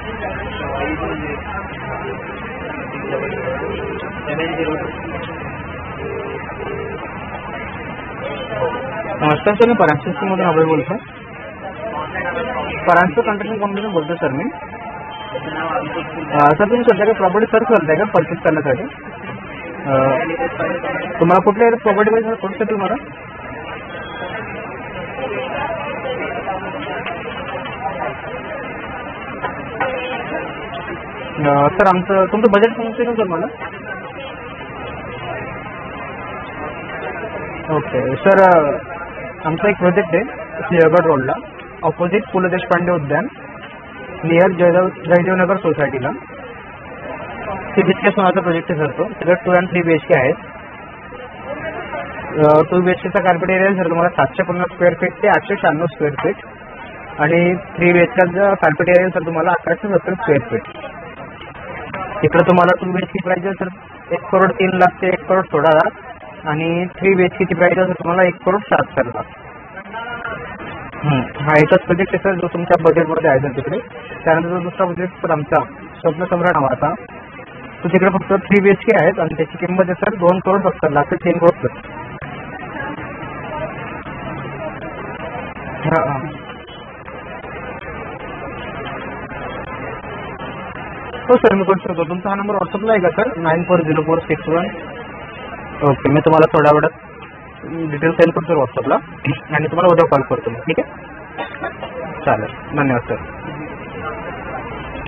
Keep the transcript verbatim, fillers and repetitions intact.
नमस्कार सर, मी परांजपे मधून अभय बोलतो. परांजपे कंस्ट्रक्शन कंपनीतून बोलतो सर मी. सर तुम्ही सध्या काही प्रॉपर्टी सर्च करताय का परचेस करण्यासाठी? तुम्हाला कुठल्या प्रॉपर्टी पाहिजे कुठे तुम्हाला? सर आमचं तुमचं बजेट सांगते ना सर मला. ओके सर, आमचा एक प्रोजेक्ट आहे सिंहगड रोडला, ऑपोजिट पु ल देशपांडे उद्यान, नियर जयदेव जयदेवनगर सोसायटीला. थ्री बी एच के सोनाचा प्रोजेक्ट आहे सर तो. सगळं two and three B H K आहे. टू बी एच केचा कार्पेट एरिया सर तुम्हाला सातशे पन्नास स्क्वेअर फीट ते आठशे शहाण्णव स्क्वेअर फीट, आणि थ्री बी एच केचा कार्पेट एरिया सर तुम्हाला अकराशे सत्तर स्क्वेअर फीट. इकडे तुम्हाला two B H K price आहे सर एक करोड तीन लाख ते एक करोड सोळा लाख, आणि थ्री बी एच केची प्राइस आहे तुम्हाला एक करोड शहात्तर लाख. हा एकच प्रोजेक्ट आहे सर जो तुमच्या बजेटमध्ये आहे सर तिकडे. त्यानंतर जो दुसरा प्रोजेक्ट सर आमचा स्वप्न सम्राट नावाचा, तो तिकडे फक्त थ्री बी एच के आहेत आणि त्याची किंमत आहे सर दोन करोड सत्तर लाख ते तीन करोड प्लस. हां हां हो सर, मी करू शकतो. तुमचा हा नंबर व्हॉट्सअपला आहे का सर? Nine four zero four six one. Okay, मी तुम्हाला थोड्या वेळात डिटेल सेंड करतो व्हॉट्सअपला, आणि तुम्हाला उद्या कॉल करतो मी. ठीक आहे, चालेल. धन्यवाद सर.